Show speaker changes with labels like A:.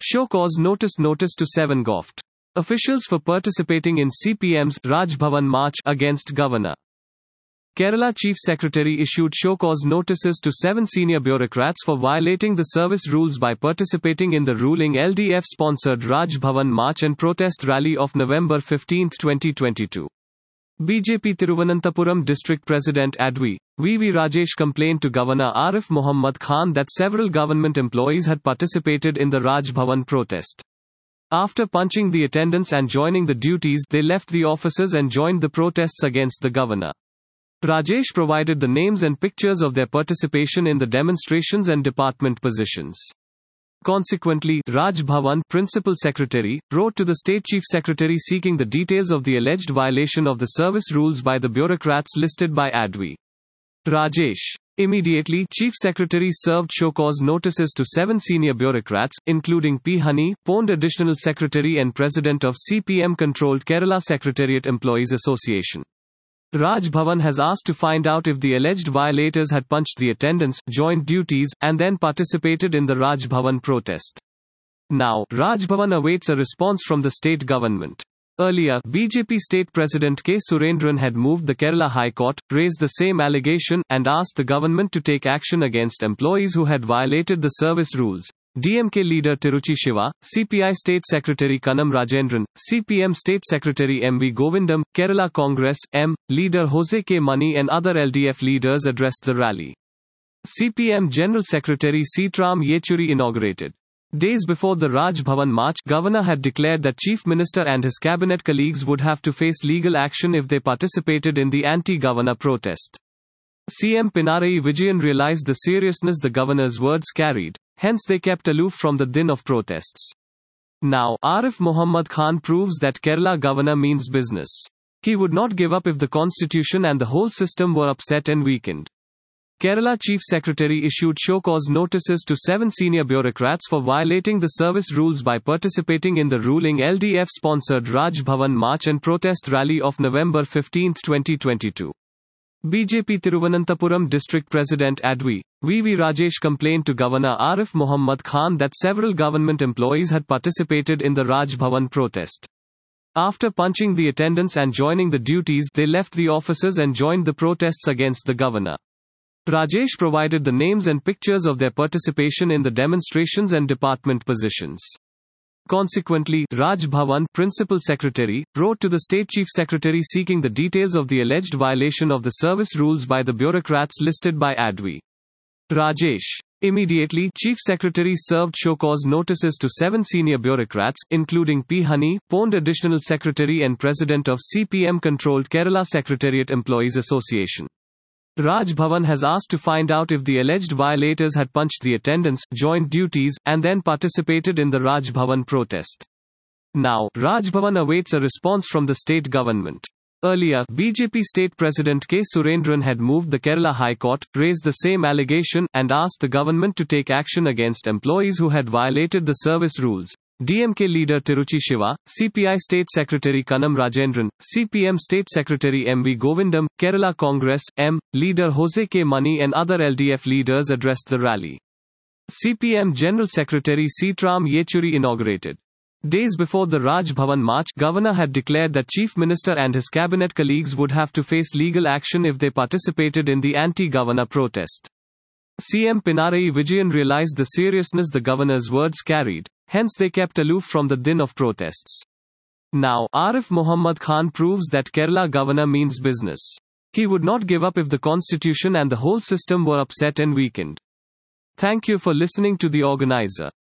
A: Show cause notice to 7 GOFT officials for participating in CPM's Raj Bhavan march against Governor. Kerala Chief Secretary issued show cause notices to 7 senior bureaucrats for violating the service rules by participating in the ruling LDF-sponsored Raj Bhavan march and protest rally of November 15, 2022. BJP Thiruvananthapuram District President Advi. V.V. Rajesh complained to Governor Arif Muhammad Khan that several government employees had participated in the Raj Bhavan protest. After punching the attendants and joining the duties, they left the offices and joined the protests against the governor. Rajesh provided the names and pictures of their participation in the demonstrations and department positions. Consequently, Raj Bhavan Principal Secretary wrote to the State Chief Secretary seeking the details of the alleged violation of the service rules by the bureaucrats listed by Advi. Rajesh. Immediately, Chief Secretary served show cause notices to 7 senior bureaucrats, including P. Honey, Pond Additional Secretary and President of CPM-controlled Kerala Secretariat Employees Association. Raj Bhavan has asked to find out if the alleged violators had punched the attendants, joined duties, and then participated in the Raj Bhavan protest. Now, Raj Bhavan awaits a response from the state government. Earlier, BJP State President K. Surendran had moved the Kerala High Court, raised the same allegation, and asked the government to take action against employees who had violated the service rules. DMK leader Tiruchi Shiva, CPI State Secretary Kannam Rajendran, CPM State Secretary M.V. Govindam, Kerala Congress, M. leader Jose K. Mani and other LDF leaders addressed the rally. CPM General Secretary Sitaram Yechuri inaugurated. Days before the Raj Bhavan march, Governor had declared that Chief Minister and his cabinet colleagues would have to face legal action if they participated in the anti-governor protest. CM Pinarayi Vijayan realized the seriousness the governor's words carried, hence they kept aloof from the din of protests. Now, Arif Muhammad Khan proves that Kerala governor means business. He would not give up if the constitution and the whole system were upset and weakened. Kerala Chief Secretary issued show cause notices to 7 senior bureaucrats for violating the service rules by participating in the ruling LDF-sponsored Raj Bhavan march and protest rally of November 15, 2022. BJP Thiruvananthapuram District President Advi. V.V. Rajesh complained to Governor Arif Muhammad Khan that several government employees had participated in the Raj Bhavan protest. After punching the attendants and joining the duties, they left the offices and joined the protests against the governor. Rajesh provided the names and pictures of their participation in the demonstrations and department positions. Consequently, Raj Bhavan Principal Secretary wrote to the State Chief Secretary seeking the details of the alleged violation of the service rules by the bureaucrats listed by Advi. Rajesh. Immediately, Chief Secretary served show cause notices to 7 senior bureaucrats, including P. Honey, Pond Additional Secretary and President of CPM-controlled Kerala Secretariat Employees Association. Raj Bhavan has asked to find out if the alleged violators had punched the attendants, joined duties, and then participated in the Raj Bhavan protest. Now, Raj Bhavan awaits a response from the state government. Earlier, BJP State President K. Surendran had moved the Kerala High Court, raised the same allegation, and asked the government to take action against employees who had violated the service rules. DMK leader Tiruchi Shiva, CPI State Secretary Kannam Rajendran, CPM State Secretary M.V. Govindam, Kerala Congress, M. leader Jose K. Mani and other LDF leaders addressed the rally. CPM General Secretary Sitaram Yechuri inaugurated. Days before the Raj Bhavan march, Governor had declared that Chief Minister and his cabinet colleagues would have to face legal action if they participated in the anti-governor protest. CM Pinarayi Vijayan realized the seriousness the governor's words carried, hence they kept aloof from the din of protests. Now, Arif Muhammad Khan proves that Kerala governor means business. He would not give up if the constitution and the whole system were upset and weakened. Thank you for listening to the organizer.